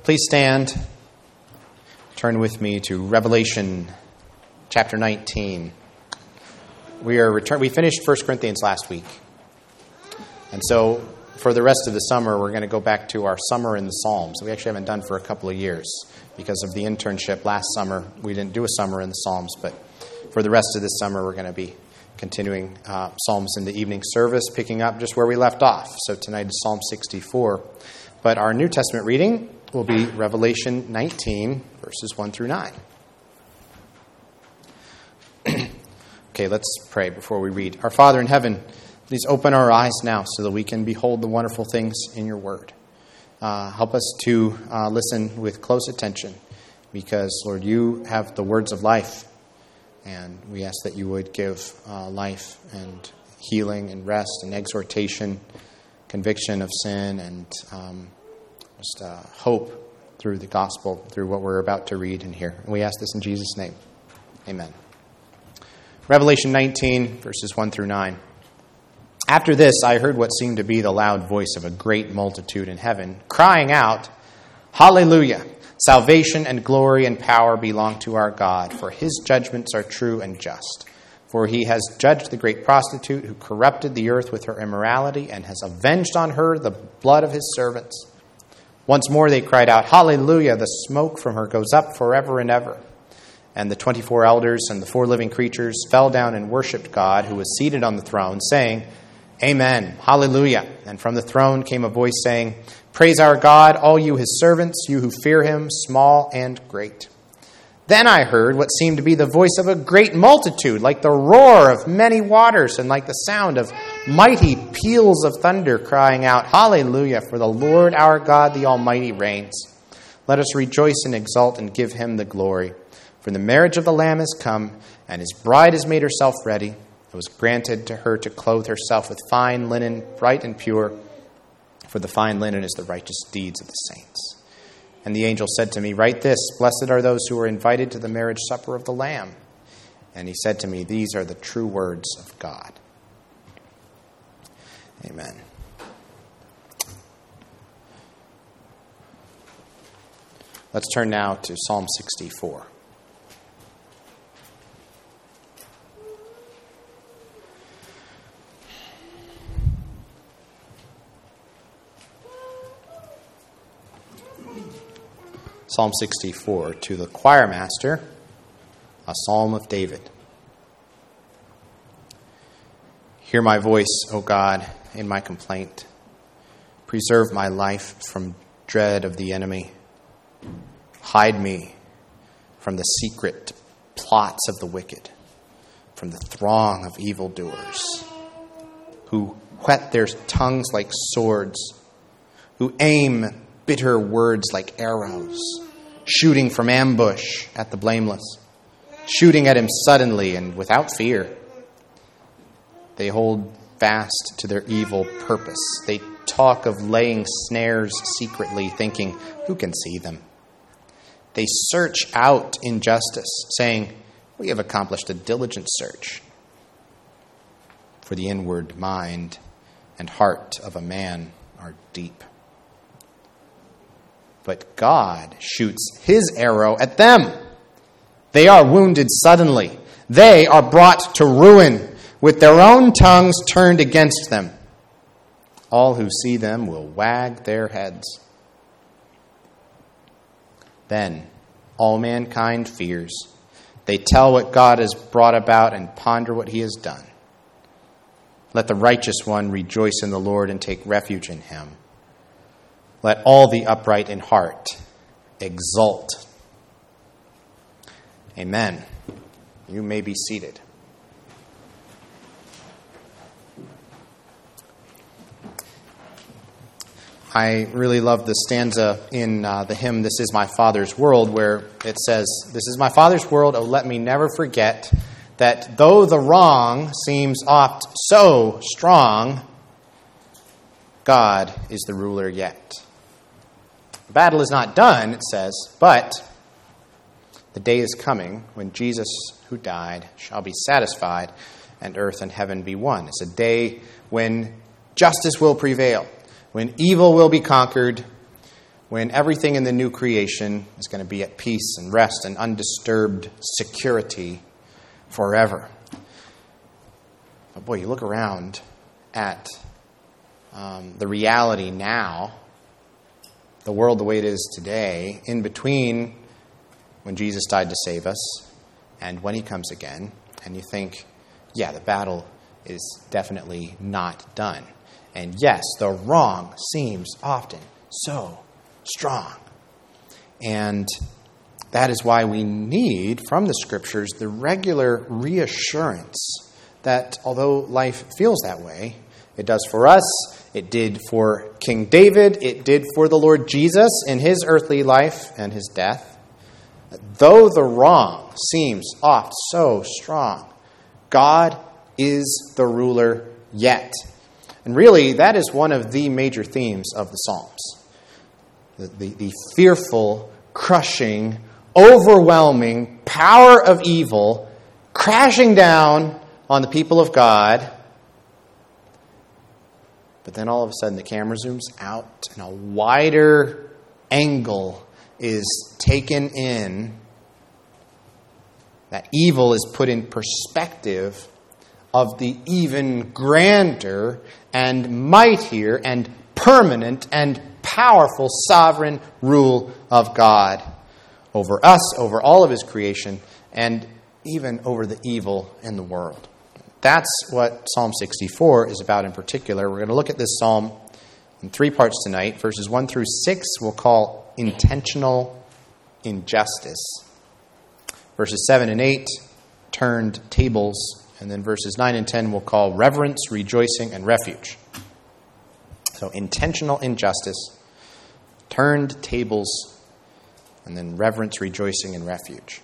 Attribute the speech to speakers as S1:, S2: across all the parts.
S1: Please stand. Turn with me to Revelation chapter 19. We finished 1 Corinthians last week. And so for the rest of the summer, we're going to go back to our summer in the Psalms. We actually haven't done for a couple of years because of the internship last summer. We didn't do a summer in the Psalms, but for the rest of this summer, we're going to be continuing Psalms in the evening service, picking up just where we left off. So tonight is Psalm 64. But our New Testament reading will be Revelation 19, verses 1 through 9. Okay, let's pray before we read. Our Father in heaven, please open our eyes now so that we can behold the wonderful things in your word. Help us to listen with close attention because, Lord, you have the words of life. And we ask that you would give life and healing and rest and exhortation, conviction of sin, and just hope through the gospel, through what we're about to read and hear. And we ask this in Jesus' name. Amen. Revelation 19, verses 1 through 9. After this, I heard what seemed to be the loud voice of a great multitude in heaven, crying out, "Hallelujah! Salvation and glory and power belong to our God, for his judgments are true and just. For he has judged the great prostitute who corrupted the earth with her immorality and has avenged on her the blood of his servants." Once more they cried out, "Hallelujah! The smoke from her goes up forever and ever." And the 24 elders and the 4 living creatures fell down and worshipped God, who was seated on the throne, saying, "Amen, hallelujah." And from the throne came a voice saying, "Praise our God, all you his servants, you who fear him, small and great." Then I heard what seemed to be the voice of a great multitude, like the roar of many waters, and like the sound of mighty peals of thunder, crying out, "Hallelujah, for the Lord our God, the Almighty, reigns. Let us rejoice and exult and give him the glory. For the marriage of the Lamb is come, and his bride has made herself ready. It was granted to her to clothe herself with fine linen, bright and pure, for the fine linen is the righteous deeds of the saints." And the angel said to me, "Write this, blessed are those who are invited to the marriage supper of the Lamb." And he said to me, "These are the true words of God." Amen. Let's turn now to Psalm 64. Psalm 64, to the choir master, a psalm of David. Hear my voice, O God, in my complaint. Preserve my life from dread of the enemy. Hide me from the secret plots of the wicked, from the throng of evildoers, who whet their tongues like swords, who aim bitter words like arrows, shooting from ambush at the blameless, shooting at him suddenly and without fear. They hold fast to their evil purpose. They talk of laying snares secretly, thinking, "Who can see them?" They search out injustice, saying, "We have accomplished a diligent search." For the inward mind and heart of a man are deep. But God shoots his arrow at them. They are wounded suddenly. They are brought to ruin, with their own tongues turned against them. All who see them will wag their heads. Then all mankind fears. They tell what God has brought about and ponder what he has done. Let the righteous one rejoice in the Lord and take refuge in him. Let all the upright in heart exult. Amen. You may be seated. I really love the stanza in the hymn, "This is my Father's World," where it says, "This is my Father's world, oh let me never forget that though the wrong seems oft so strong, God is the ruler yet. The battle is not done," it says, "but the day is coming when Jesus, who died, shall be satisfied and earth and heaven be one." It's a day when justice will prevail, when evil will be conquered, when everything in the new creation is going to be at peace and rest and undisturbed security forever. But boy, you look around at the reality now, the world the way it is today, in between when Jesus died to save us and when he comes again, and you think, yeah, the battle is definitely not done. And yes, the wrong seems often so strong. And that is why we need, from the Scriptures, the regular reassurance that although life feels that way, it does for us, it did for King David, it did for the Lord Jesus in his earthly life and his death. Though the wrong seems oft so strong, God is the ruler yet. And really, that is one of the major themes of the Psalms. The fearful, crushing, overwhelming power of evil crashing down on the people of God. But then all of a sudden the camera zooms out and a wider angle is taken in. That evil is put in perspective of the even grander and mightier and permanent and powerful sovereign rule of God over us, over all of his creation, and even over the evil in the world. That's what Psalm 64 is about in particular. We're going to look at this psalm in 3 parts tonight. Verses 1 through 6 we'll call intentional injustice. Verses 7 and 8, turned tables. And then verses 9 and 10 we'll call reverence, rejoicing, and refuge. So intentional injustice, turned tables, and then reverence, rejoicing, and refuge.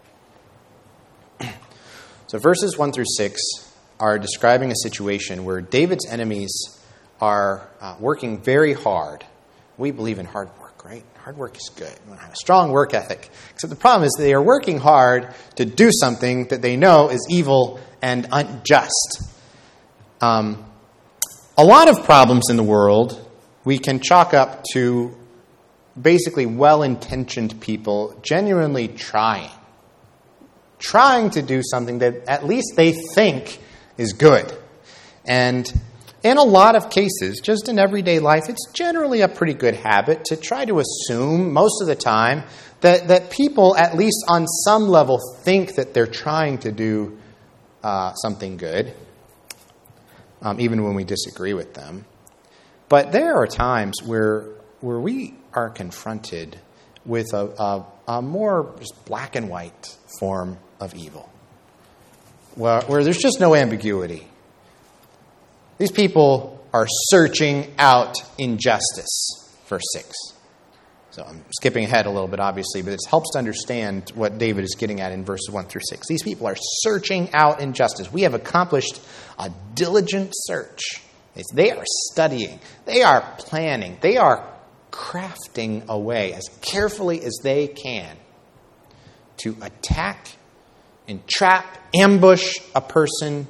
S1: So verses 1 through 6 are describing a situation where David's enemies are working very hard. We believe in hard work, right? Hard work is good. We have a strong work ethic. Except the problem is they are working hard to do something that they know is evil and unjust. A lot of problems in the world we can chalk up to basically well-intentioned people genuinely trying to do something that at least they think is good. And in a lot of cases, just in everyday life, it's generally a pretty good habit to try to assume most of the time that people, at least on some level, think that they're trying to do something good, even when we disagree with them. But there are times where we are confronted with a more just black and white form of evil, where there's just no ambiguity. These people are searching out injustice, verse 6. So I'm skipping ahead a little bit, obviously, but it helps to understand what David is getting at in verses 1 through 6. These people are searching out injustice. We have accomplished a diligent search. They are studying. They are planning. They are crafting a way as carefully as they can to attack, entrap, ambush a person,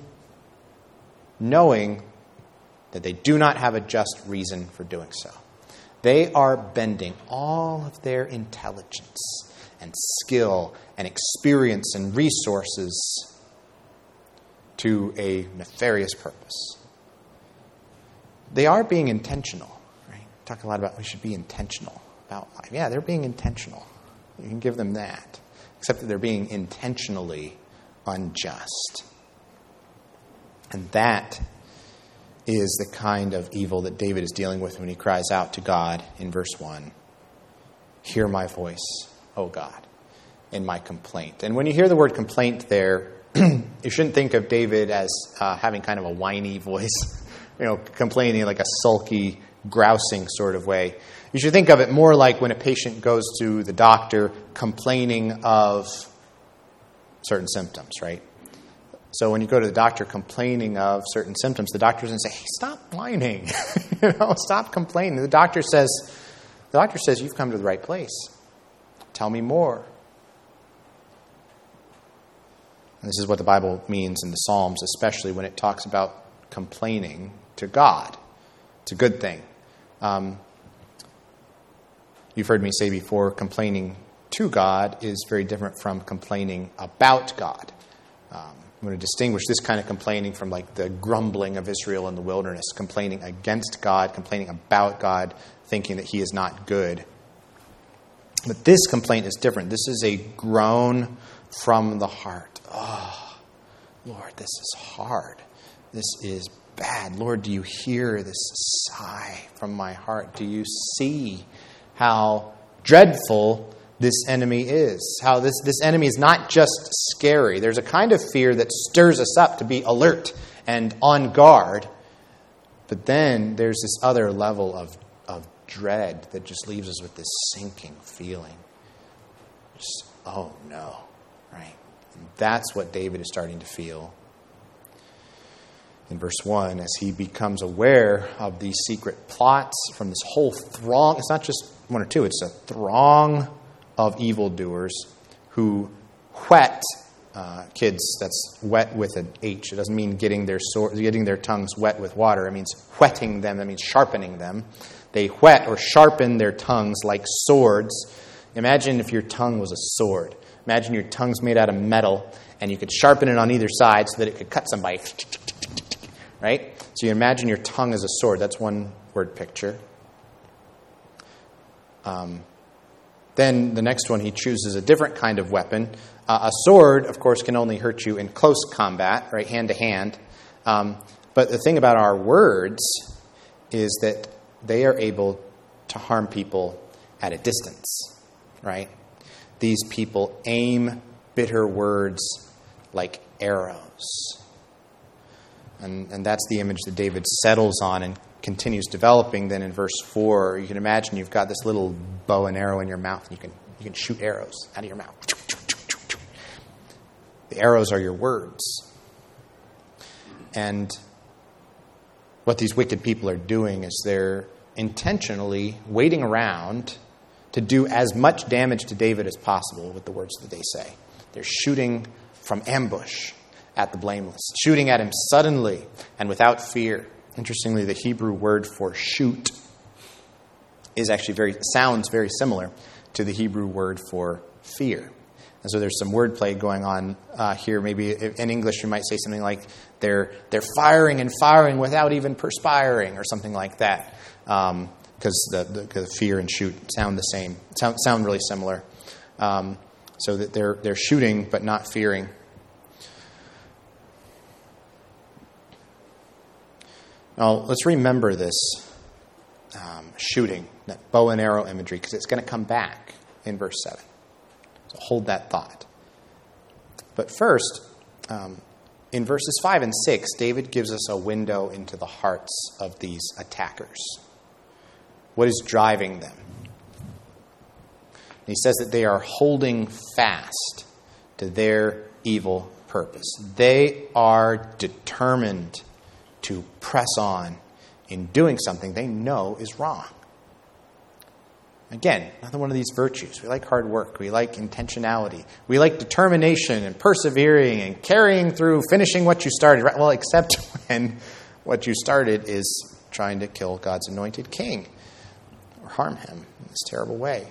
S1: knowing that they do not have a just reason for doing so. They are bending all of their intelligence and skill and experience and resources to a nefarious purpose. They are being intentional, right? We talk a lot about we should be intentional about life. Yeah, they're being intentional. You can give them that. Except that they're being intentionally unjust. And that is the kind of evil that David is dealing with when he cries out to God in verse 1. Hear my voice, O God, in my complaint. And when you hear the word complaint there, you shouldn't think of David as having kind of a whiny voice, complaining like a sulky, grousing sort of way. You should think of it more like when a patient goes to the doctor complaining of certain symptoms, right? So when you go to the doctor complaining of certain symptoms, the doctor's going to say, hey, stop whining. Stop complaining. The doctor says, you've come to the right place. Tell me more. And this is what the Bible means in the Psalms, especially when it talks about complaining to God. It's a good thing. You've heard me say before, complaining to God is very different from complaining about God. I'm going to distinguish this kind of complaining from like the grumbling of Israel in the wilderness, complaining against God, complaining about God, thinking that he is not good. But this complaint is different. This is a groan from the heart. Oh, Lord, this is hard. This is bad. Lord, do you hear this sigh from my heart? Do you see how dreadful this enemy is? How this enemy is not just scary. There's a kind of fear that stirs us up to be alert and on guard. But then there's this other level of dread that just leaves us with this sinking feeling. Just, oh no, right? And that's what David is starting to feel in verse 1 as he becomes aware of these secret plots from this whole throng. It's not just one or two, it's a throng of evildoers who whet kids. That's wet with an H. It doesn't mean getting their tongues wet with water. It means whetting them. That means sharpening them. They whet or sharpen their tongues like swords. Imagine if your tongue was a sword. Imagine your tongue's made out of metal, and you could sharpen it on either side so that it could cut somebody. Right? So you imagine your tongue as a sword. That's one word picture. Then the next one, he chooses a different kind of weapon. A sword, of course, can only hurt you in close combat, right, hand to hand. But the thing about our words is that they are able to harm people at a distance, right? These people aim bitter words like arrows. And that's the image that David settles on and continues developing. Then in verse 4, you can imagine you've got this little bow and arrow in your mouth, and you can shoot arrows out of your mouth. The arrows are your words. And what these wicked people are doing is they're intentionally waiting around to do as much damage to David as possible with the words that they say. They're shooting from ambush at the blameless, shooting at him suddenly and without fear. Interestingly, the Hebrew word for shoot is actually sounds very similar to the Hebrew word for fear. And so there's some wordplay going on here. Maybe in English you might say something like they're firing and firing without even perspiring or something like that. Because the fear and shoot sound the same, sound really similar. So that they're shooting but not fearing. Now, let's remember this shooting, that bow and arrow imagery, because it's going to come back in verse 7. So hold that thought. But first, in verses 5 and 6, David gives us a window into the hearts of these attackers. What is driving them? And he says that they are holding fast to their evil purpose. They are determined to press on in doing something they know is wrong. Again, another one of these virtues. We like hard work. We like intentionality. We like determination and persevering and carrying through, finishing what you started. Well, except when what you started is trying to kill God's anointed king or harm him in this terrible way.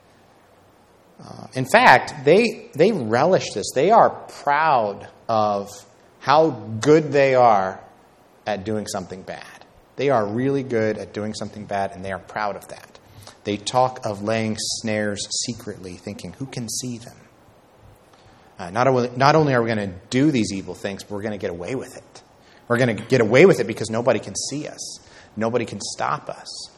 S1: In fact, they relish this. They are proud of how good they are at doing something bad. They are really good at doing something bad, and they are proud of that. They talk of laying snares secretly, thinking, who can see them? Not only are we going to do these evil things, but we're going to get away with it. We're going to get away with it because nobody can see us. Nobody can stop us.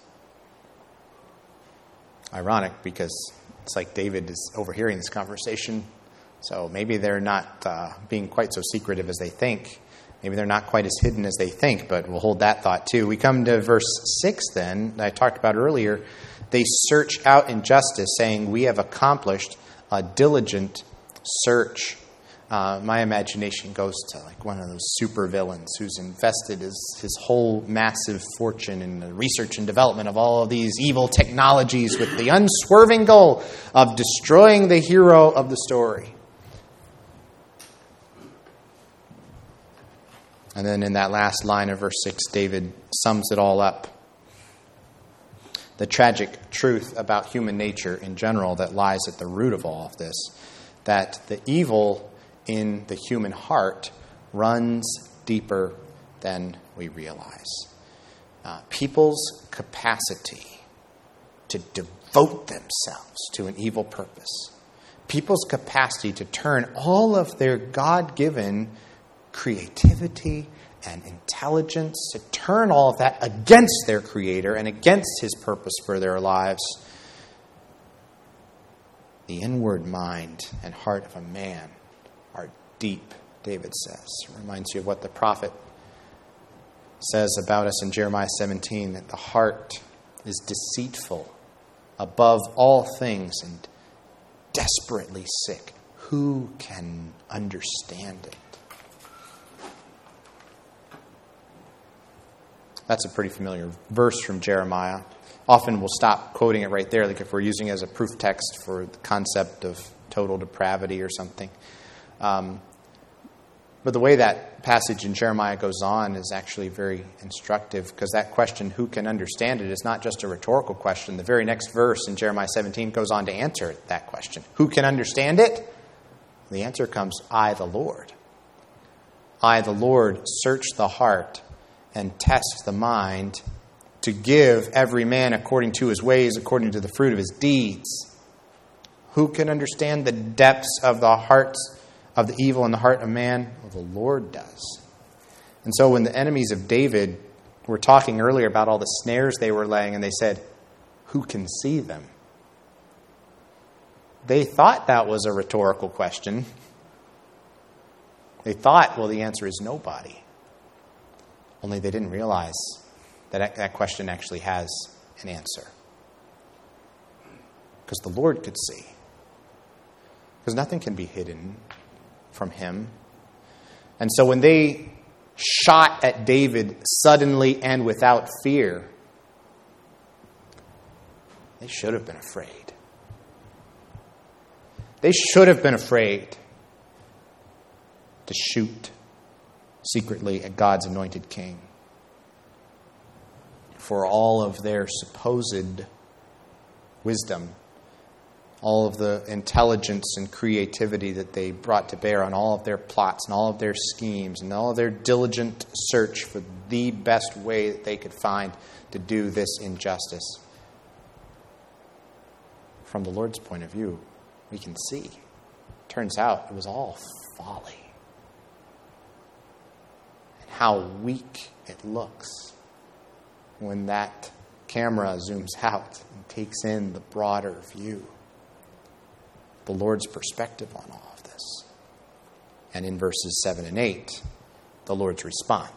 S1: Ironic, because it's like David is overhearing this conversation, so maybe they're not being quite so secretive as they think. Maybe they're not quite as hidden as they think, but we'll hold that thought too. We come to verse 6 then, that I talked about earlier. They search out injustice, saying, we have accomplished a diligent search. My imagination goes to like one of those supervillains who's invested his whole massive fortune in the research and development of all of these evil technologies with the unswerving goal of destroying the hero of the story. And then in that last line of verse 6, David sums it all up. the tragic truth about human nature in general that lies at the root of all of this, that the evil in the human heart runs deeper than we realize. People's capacity to devote themselves to an evil purpose, people's capacity to turn all of their God-given creativity and intelligence, to turn all of that against their Creator and against His purpose for their lives. The inward mind and heart of a man are deep, David says. It reminds you of what the prophet says about us in Jeremiah 17, that the heart is deceitful above all things and desperately sick. Who can understand it? That's a pretty familiar verse from Jeremiah. Often we'll stop quoting it right there, like if we're using it as a proof text for the concept of total depravity or something. But the way that passage in Jeremiah goes on is actually very instructive, because that question, who can understand it, is not just a rhetorical question. The very next verse in Jeremiah 17 goes on to answer that question. Who can understand it? The answer comes, I, the Lord. I, the Lord, search the heart and test the mind to give every man according to his ways, according to the fruit of his deeds. Who can understand the depths of the hearts of the evil in the heart of man? Well, the Lord does. And so when the enemies of David were talking earlier about all the snares they were laying, and they said, who can see them? They thought that was a rhetorical question. They thought, well, the answer is nobody. Only they didn't realize that that question actually has an answer. Because the Lord could see. Because nothing can be hidden from Him. And so when they shot at David suddenly and without fear, they should have been afraid. They should have been afraid to shoot secretly at God's anointed king. For all of their supposed wisdom, all of the intelligence and creativity that they brought to bear on all of their plots and all of their schemes and all of their diligent search for the best way that they could find to do this injustice. From the Lord's point of view, we can see. Turns out it was all folly. And how weak it looks when that camera zooms out and takes in the broader view. The Lord's perspective on all of this. And in verses 7 and 8, the Lord's response.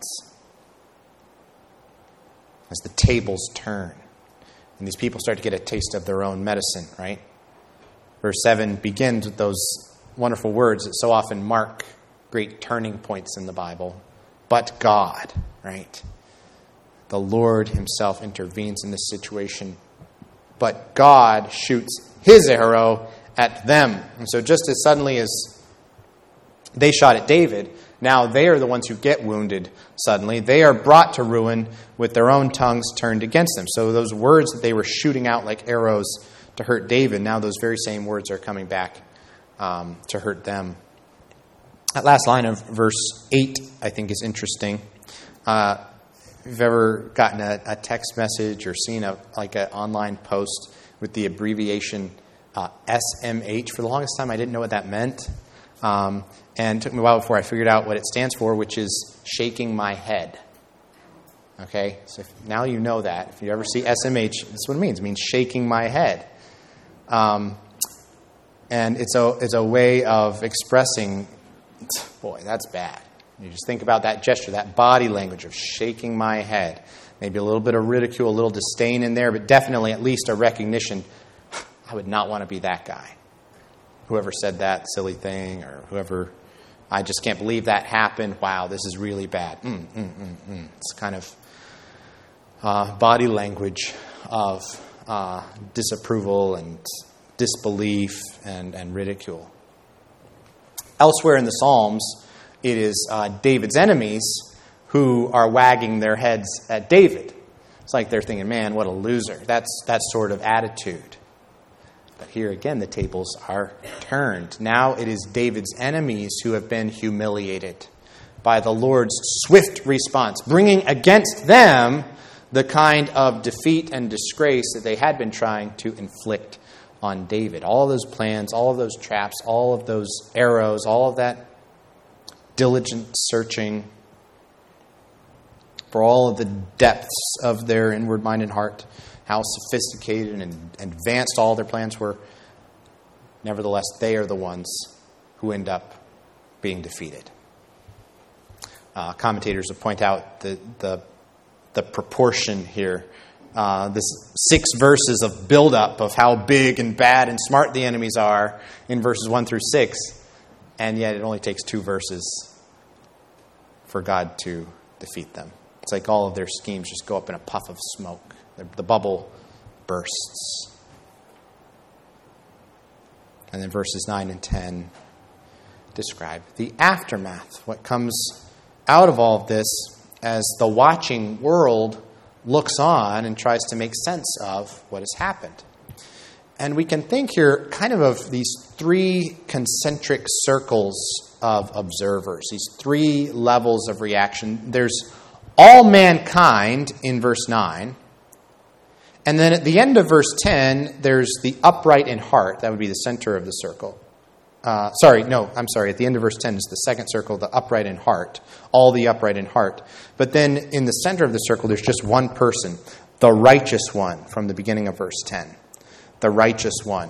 S1: As the tables turn, and these people start to get a taste of their own medicine, right? Verse 7 begins with those wonderful words that so often mark great turning points in the Bible. But God, right? The Lord Himself intervenes in this situation. But God shoots His arrow at them. And so just as suddenly as they shot at David, now they are the ones who get wounded suddenly. They are brought to ruin with their own tongues turned against them. So those words that they were shooting out like arrows to hurt David, now those very same words are coming back to hurt them. That last line of verse 8, I think, is interesting. If you've ever gotten a text message or seen an online post with the abbreviation SMH, for the longest time I didn't know what that meant. And it took me a while before I figured out what it stands for, which is shaking my head. Okay? So now you know that. If you ever see SMH, that's what it means. It means shaking my head. And it's a way of expressing, boy, that's bad. You just think about that gesture, that body language of shaking my head. Maybe a little bit of ridicule, a little disdain in there, but definitely at least a recognition. I would not want to be that guy. Whoever said that silly thing, or whoever, I just can't believe that happened. Wow, this is really bad. It's kind of body language of disapproval and disbelief and ridicule. Elsewhere in the Psalms, it is David's enemies who are wagging their heads at David. It's like they're thinking, man, what a loser. That's that sort of attitude. But here again, the tables are turned. Now it is David's enemies who have been humiliated by the Lord's swift response, bringing against them the kind of defeat and disgrace that they had been trying to inflict on David. All of those plans, all of those traps, all of those arrows, all of that diligent searching for all of the depths of their inward-minded heart, how sophisticated and advanced all their plans were. Nevertheless, they are the ones who end up being defeated. Commentators will point out the proportion here. This 6 verses of buildup of how big and bad and smart the enemies are in verses 1 through 6, and yet it only takes 2 verses for God to defeat them. It's like all of their schemes just go up in a puff of smoke. The bubble bursts. And then verses 9 and 10 describe the aftermath, what comes out of all of this as the watching world looks on and tries to make sense of what has happened. And we can think here kind of these 3 concentric circles of observers, these 3 levels of reaction. There's all mankind in verse 9. And then at the end of verse 10, there's the upright in heart. That would be the center of the circle. At the end of verse 10 is the second circle, the upright in heart. All the upright in heart. But then in the center of the circle, there's just one person, the righteous one, from the beginning of verse 10. The righteous one.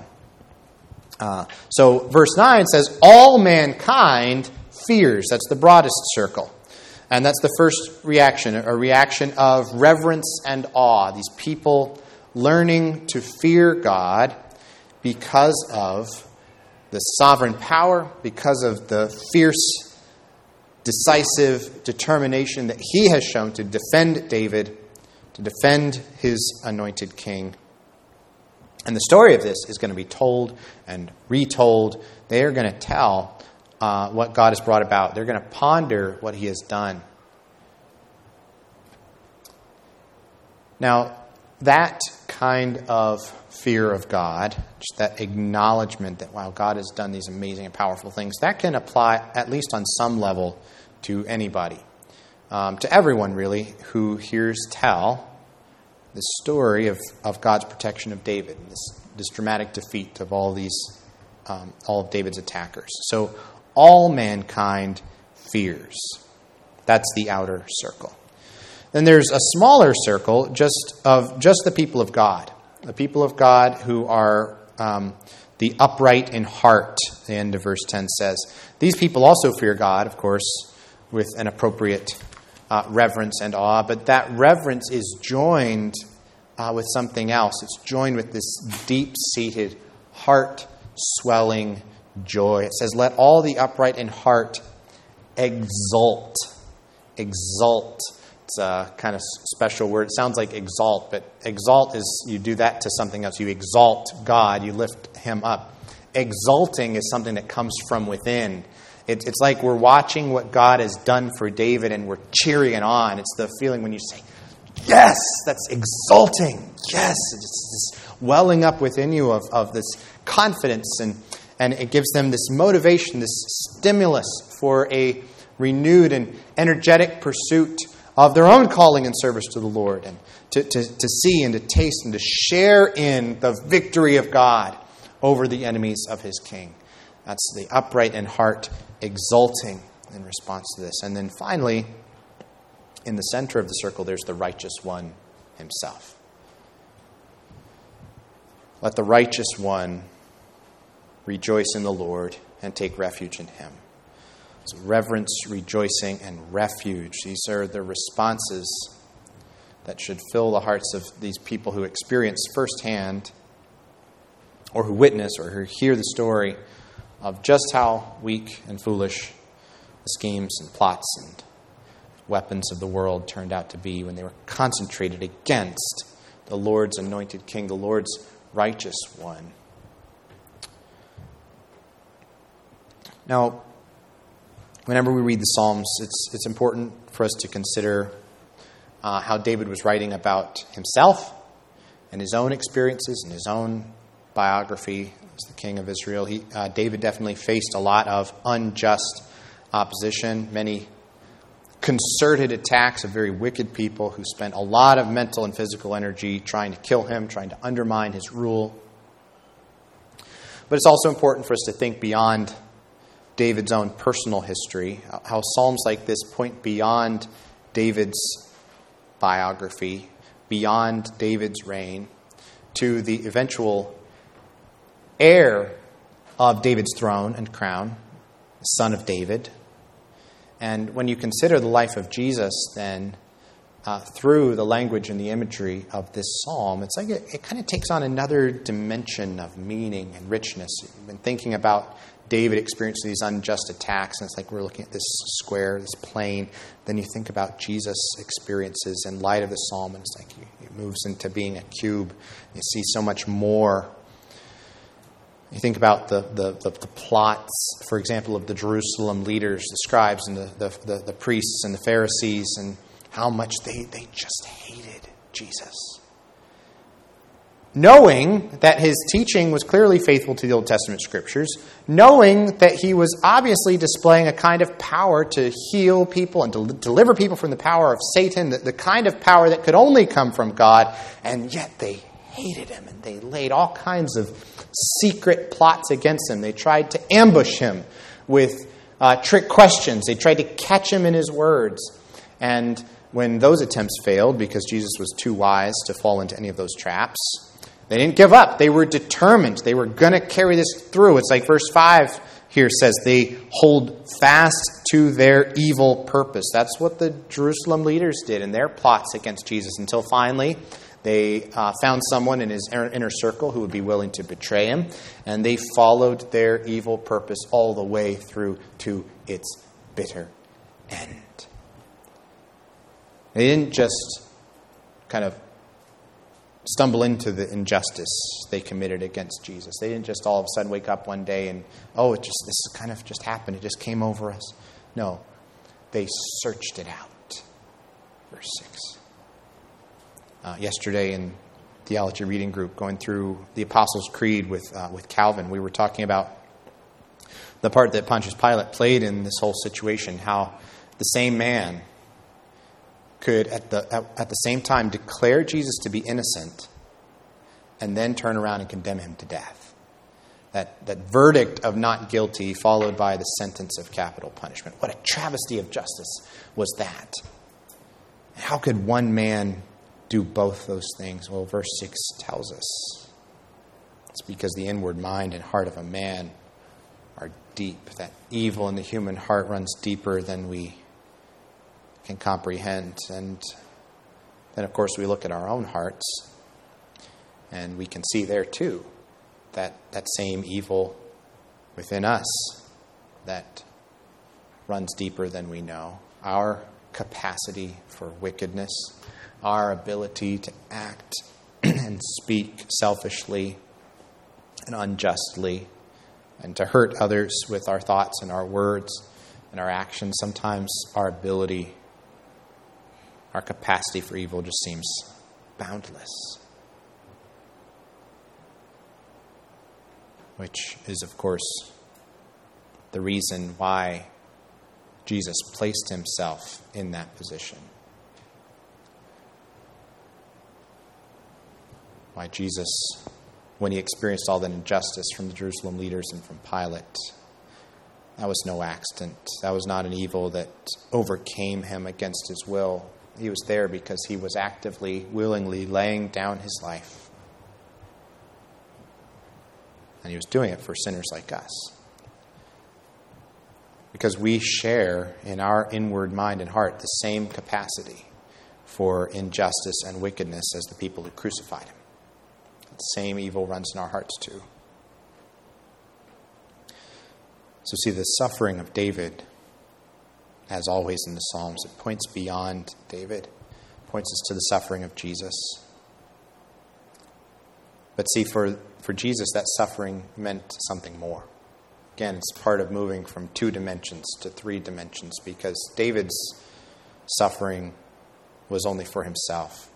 S1: So verse 9 says, all mankind fears. That's the broadest circle. And that's the first reaction, a reaction of reverence and awe. These people learning to fear God because of the sovereign power, because of the fierce, decisive determination that he has shown to defend David, to defend his anointed king. And the story of this is going to be told and retold. They are going to tell what God has brought about. They're going to ponder what he has done. Now, that kind of fear of God, just that acknowledgement that, wow, God has done these amazing and powerful things, that can apply, at least on some level, to anybody. To everyone, really, who hears tell the story of God's protection of David, this dramatic defeat of all of David's attackers. So all mankind fears. That's the outer circle. Then there's a smaller circle just the people of God. The people of God who are the upright in heart, the end of verse 10 says. These people also fear God, of course, with an appropriate reverence and awe. But that reverence is joined with something else. It's joined with this deep-seated, heart-swelling joy. It says, let all the upright in heart exult. Exult. It's a kind of special word. It sounds like exalt, but exalt is you do that to something else. You exalt God. You lift him up. Exalting is something that comes from within. It's like we're watching what God has done for David and we're cheering it on. It's the feeling when you say, yes, that's exalting. Yes, it's this welling up within you of this confidence, and it gives them this motivation, this stimulus for a renewed and energetic pursuit of their own calling and service to the Lord, and to see and to taste and to share in the victory of God over the enemies of his king. That's the upright in heart exulting in response to this. And then finally, in the center of the circle, there's the righteous one himself. Let the righteous one rejoice in the Lord and take refuge in him. So reverence, rejoicing, and refuge. These are the responses that should fill the hearts of these people who experience firsthand, or who witness, or who hear the story of just how weak and foolish the schemes and plots and weapons of the world turned out to be when they were concentrated against the Lord's anointed king, the Lord's righteous one. Now, whenever we read the Psalms, it's important for us to consider how David was writing about himself and his own experiences and his own biography as the king of Israel. David definitely faced a lot of unjust opposition, many concerted attacks of very wicked people who spent a lot of mental and physical energy trying to kill him, trying to undermine his rule. But it's also important for us to think beyond David's own personal history, how Psalms like this point beyond David's biography, beyond David's reign, to the eventual heir of David's throne and crown, the son of David. And when you consider the life of Jesus, then through the language and the imagery of this psalm, it's like it kind of takes on another dimension of meaning and richness. You've been thinking about David experiencing these unjust attacks, and it's like we're looking at this square, this plain. Then you think about Jesus' experiences in light of the psalm, and it's like it moves into being a cube. You see so much more. You think about the plots, for example, of the Jerusalem leaders, the scribes and the priests and the Pharisees, and how much they just hated Jesus. Knowing that his teaching was clearly faithful to the Old Testament scriptures, knowing that he was obviously displaying a kind of power to heal people and to deliver people from the power of Satan, the kind of power that could only come from God, and yet they hated him and they laid all kinds of secret plots against him. They tried to ambush him with trick questions. They tried to catch him in his words. And when those attempts failed, because Jesus was too wise to fall into any of those traps, they didn't give up. They were determined. They were going to carry this through. It's like verse 5 here says, they hold fast to their evil purpose. That's what the Jerusalem leaders did in their plots against Jesus, until finally they found someone in his inner circle who would be willing to betray him, and they followed their evil purpose all the way through to its bitter end. They didn't just kind of stumble into the injustice they committed against Jesus. They didn't just all of a sudden wake up one day and, this kind of just happened. It just came over us. No, they searched it out. Verse 6. Yesterday in theology reading group, going through the Apostles' Creed with Calvin, we were talking about the part that Pontius Pilate played in this whole situation, how the same man could at the same time declare Jesus to be innocent and then turn around and condemn him to death. That verdict of not guilty followed by the sentence of capital punishment. What a travesty of justice was that. How could one man do both those things? Well, verse 6 tells us. It's because the inward mind and heart of a man are deep. That evil in the human heart runs deeper than we can comprehend. And then, of course, we look at our own hearts, and we can see there, too, that same evil within us that runs deeper than we know. Our capacity for wickedness, our ability to act and speak selfishly and unjustly, and to hurt others with our thoughts and our words and our actions. Sometimes our ability, our capacity for evil just seems boundless. Which is, of course, the reason why Jesus placed himself in that position. Why Jesus, when he experienced all that injustice from the Jerusalem leaders and from Pilate, that was no accident. That was not an evil that overcame him against his will. He was there because he was actively, willingly laying down his life. And he was doing it for sinners like us. Because we share in our inward mind and heart the same capacity for injustice and wickedness as the people who crucified him. The same evil runs in our hearts too. So see, the suffering of David, as always in the Psalms, it points beyond David. It points us to the suffering of Jesus. But see, for Jesus, that suffering meant something more. Again, it's part of moving from 2 dimensions to 3 dimensions, because David's suffering was only for himself.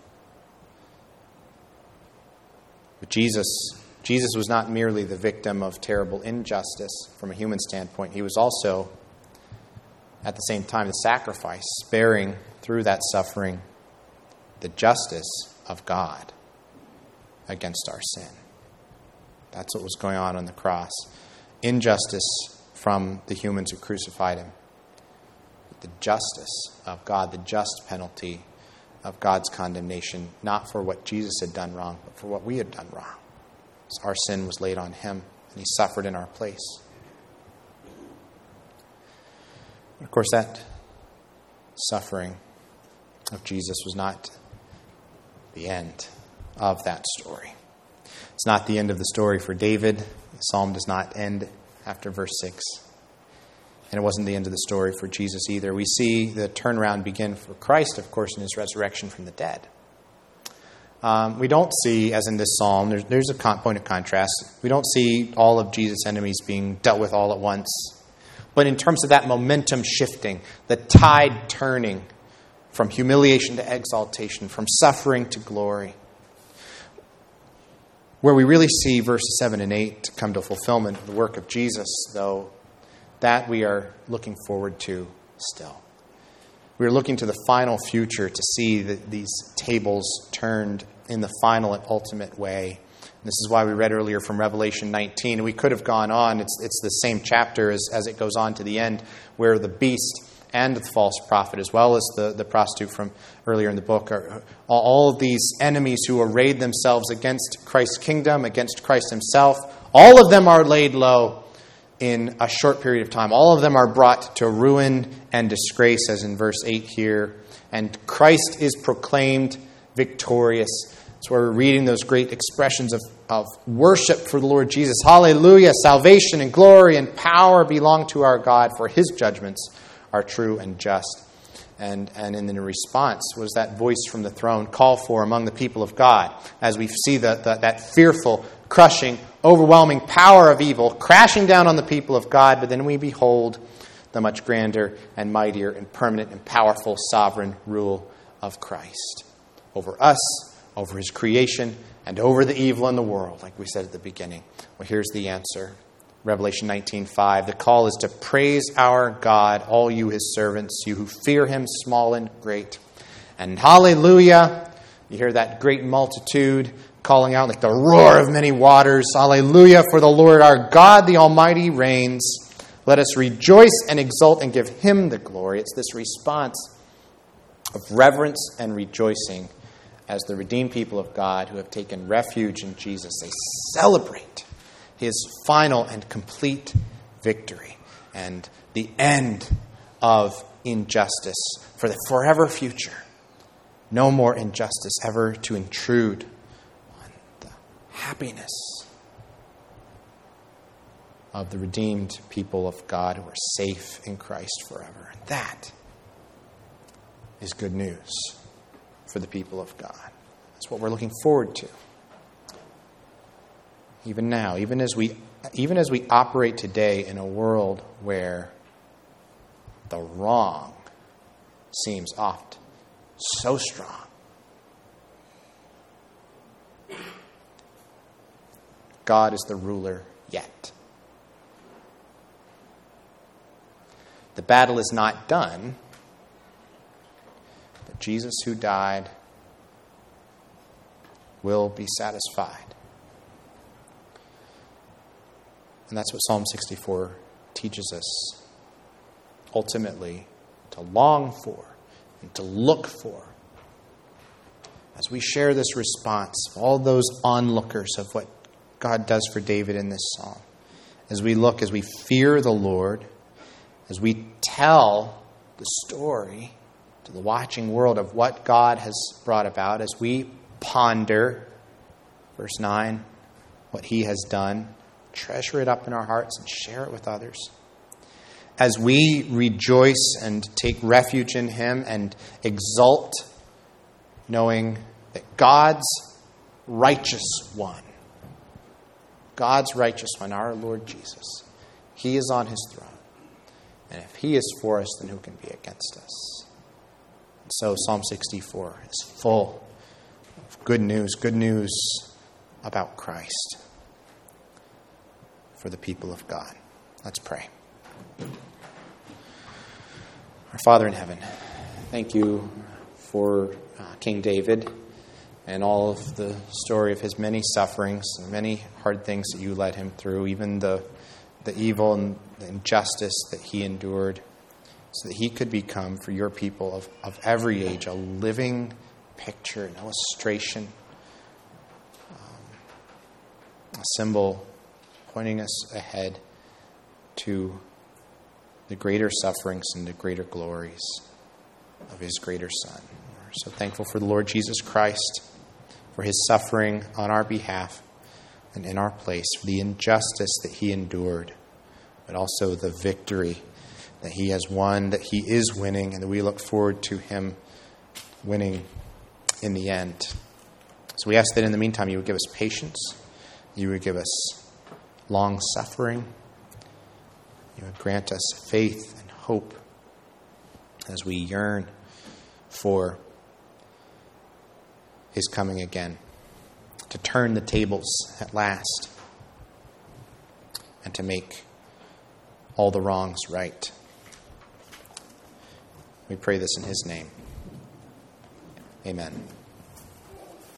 S1: But Jesus was not merely the victim of terrible injustice from a human standpoint. He was also, at the same time, the sacrifice, bearing through that suffering the justice of God against our sin. That's what was going on the cross. Injustice from the humans who crucified him. The justice of God, the just penalty of God's condemnation, not for what Jesus had done wrong, but for what we had done wrong. So our sin was laid on him, and he suffered in our place. Of course, that suffering of Jesus was not the end of that story. It's not the end of the story for David. The psalm does not end after verse 6. And it wasn't the end of the story for Jesus either. We see the turnaround begin for Christ, of course, in his resurrection from the dead. We don't see, as in this psalm, there's a point of contrast. We don't see all of Jesus' enemies being dealt with all at once. But in terms of that momentum shifting, the tide turning from humiliation to exaltation, from suffering to glory, where we really see verses 7 and 8 come to fulfillment of the work of Jesus, though, that we are looking forward to still. We are looking to the final future to see these tables turned in the final and ultimate way. And this is why we read earlier from Revelation 19. And we could have gone on. It's the same chapter as it goes on to the end, where the beast and the false prophet, as well as the prostitute from earlier in the book, are all of these enemies who arrayed themselves against Christ's kingdom, against Christ himself. All of them are laid low in a short period of time. All of them are brought to ruin and disgrace, as in verse 8 here. And Christ is proclaimed victorious. That's where we're reading those great expressions of worship for the Lord Jesus. Hallelujah! Salvation and glory and power belong to our God, for his judgments are true and just. And in the response was that voice from the throne, call for among the people of God, as we see that fearful, crushing, overwhelming power of evil crashing down on the people of God. But then we behold the much grander and mightier and permanent and powerful sovereign rule of Christ over us, over his creation, and over the evil in the world, like we said at the beginning. Well, here's the answer. Revelation 19:5. The call is to praise our God, all you his servants, you who fear him, small and great. And hallelujah. You hear that great multitude calling out like the roar of many waters. Hallelujah, for the Lord our God, the Almighty, reigns. Let us rejoice and exult and give him the glory. It's this response of reverence and rejoicing as the redeemed people of God who have taken refuge in Jesus. They celebrate his final and complete victory and the end of injustice for the forever future. No more injustice ever to intrude on the happiness of the redeemed people of God who are safe in Christ forever. And that is good news for the people of God. That's what we're looking forward to. Even now, even as we operate today in a world where the wrong seems oft so strong, God is the ruler yet. The battle is not done, but Jesus who died will be satisfied. And that's what Psalm 64 teaches us. Ultimately, to long for and to look for. As we share this response, all those onlookers of what God does for David in this psalm. As we look, as we fear the Lord, as we tell the story to the watching world of what God has brought about, as we ponder, verse 9, what he has done, treasure it up in our hearts and share it with others. As we rejoice and take refuge in him and exult, knowing that God's righteous one, our Lord Jesus, he is on his throne. And if he is for us, then who can be against us? So Psalm 64 is full of good news about Christ for the people of God. Let's pray. Our Father in heaven, thank you for King David and all of the story of his many sufferings and many hard things that you led him through, even the evil and the injustice that he endured, so that he could become, for your people of every age, a living picture, an illustration, a symbol pointing us ahead to the greater sufferings and the greater glories of his greater Son. We're so thankful for the Lord Jesus Christ, for his suffering on our behalf and in our place, for the injustice that he endured, but also the victory that he has won, that he is winning, and that we look forward to him winning in the end. So we ask that in the meantime you would give us patience, you would give us long suffering, you would grant us faith and hope as we yearn for his coming again, to turn the tables at last and to make all the wrongs right. We pray this in his name. Amen.